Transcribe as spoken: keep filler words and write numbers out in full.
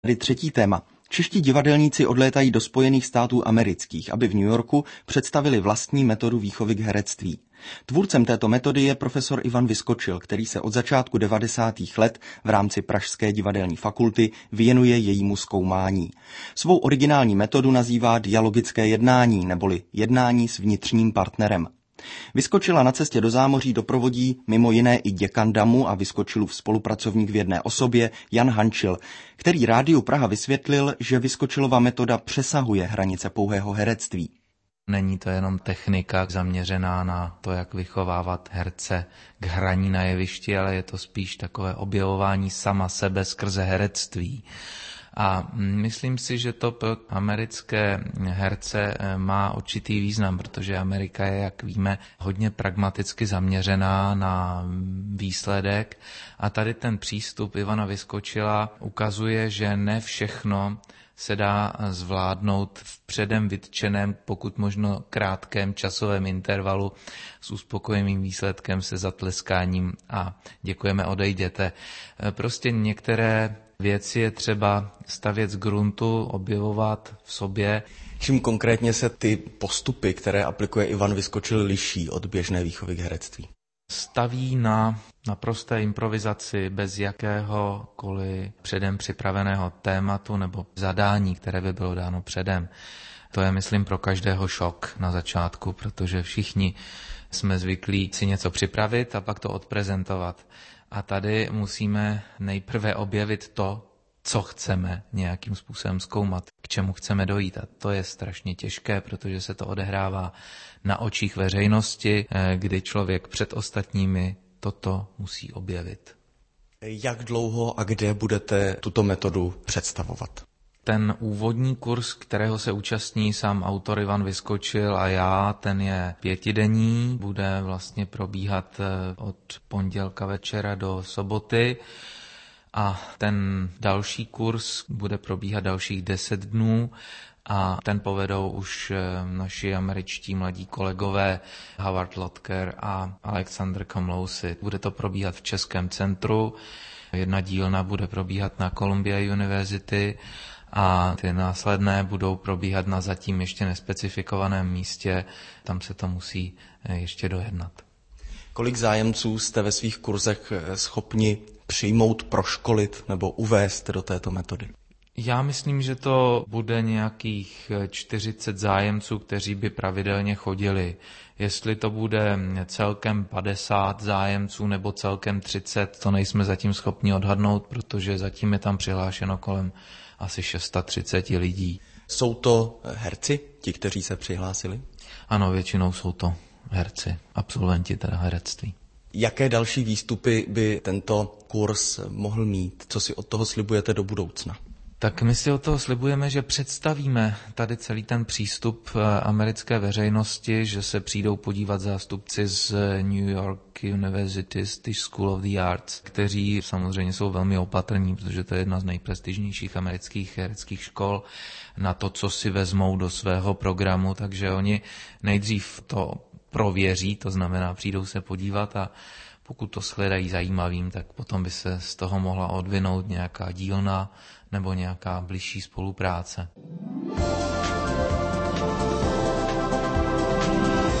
Tady třetí téma. Čeští divadelníci odlétají do Spojených států amerických, aby v New Yorku představili vlastní metodu výchovy k herectví. Tvůrcem této metody je profesor Ivan Vyskočil, který se od začátku devadesátých let v rámci Pražské divadelní fakulty věnuje jejímu zkoumání. Svou originální metodu nazývá dialogické jednání, neboli jednání s vnitřním partnerem. Vyskočila na cestě do zámoří doprovodí mimo jiné i děkan Damu a Vyskočilův spolupracovník v jedné osobě Jan Hančil, který Rádiu Praha vysvětlil, že Vyskočilova metoda přesahuje hranice pouhého herectví. Není to jenom technika zaměřená na to, jak vychovávat herce k hraní na jevišti, ale je to spíš takové objevování sama sebe skrze herectví. A myslím si, že to pro americké herce má určitý význam, protože Amerika je, jak víme, hodně pragmaticky zaměřená na výsledek a tady ten přístup Ivana Vyskočila ukazuje, že ne všechno se dá zvládnout v předem vytčeném, pokud možno krátkém časovém intervalu s uspokojivým výsledkem, se zatleskáním a děkujeme, odejděte. Prostě některé věci je třeba stavět z gruntu, objevovat v sobě. Čím konkrétně se ty postupy, které aplikuje Ivan Vyskočil, liší od běžné výchovy k herectví? Staví na naprosté improvizaci bez jakéhokoliv předem připraveného tématu nebo zadání, které by bylo dáno předem. To je, myslím, pro každého šok na začátku, protože všichni jsme zvyklí si něco připravit a pak to odprezentovat. A tady musíme nejprve objevit to, co chceme nějakým způsobem zkoumat, k čemu chceme dojít. A to je strašně těžké, protože se to odehrává na očích veřejnosti, kdy člověk před ostatními toto musí objevit. Jak dlouho a kde budete tuto metodu představovat? Ten úvodní kurz, kterého se účastní sám autor Ivan Vyskočil a já, ten je pětidenní, bude vlastně probíhat od pondělka večera do soboty a ten další kurz bude probíhat dalších deset dnů a ten povedou už naši američtí mladí kolegové Howard Lotker a Alexander Komlousy. Bude to probíhat v Českém centru, jedna dílna bude probíhat na Columbia University a ty následné budou probíhat na zatím ještě nespecifikovaném místě, tam se to musí ještě dojednat. Kolik zájemců jste ve svých kurzech schopni přijmout, proškolit nebo uvést do této metody? Já myslím, že to bude nějakých čtyřicet zájemců, kteří by pravidelně chodili. Jestli to bude celkem padesát zájemců nebo celkem třicet, to nejsme zatím schopni odhadnout, protože zatím je tam přihlášeno kolem asi třicet šest lidí. Jsou to herci, ti, kteří se přihlásili? Ano, většinou jsou to herci, absolventi teda herectví. Jaké další výstupy by tento kurz mohl mít? Co si od toho slibujete do budoucna? Tak my si od toho slibujeme, že představíme tady celý ten přístup americké veřejnosti, že se přijdou podívat zástupci z New York University, z School of the Arts, kteří samozřejmě jsou velmi opatrní, protože to je jedna z nejprestižnějších amerických hereckých škol, na to, co si vezmou do svého programu, takže oni nejdřív to prověří, to znamená přijdou se podívat a pokud to shledají zajímavým, tak potom by se z toho mohla odvinout nějaká dílna nebo nějaká bližší spolupráce.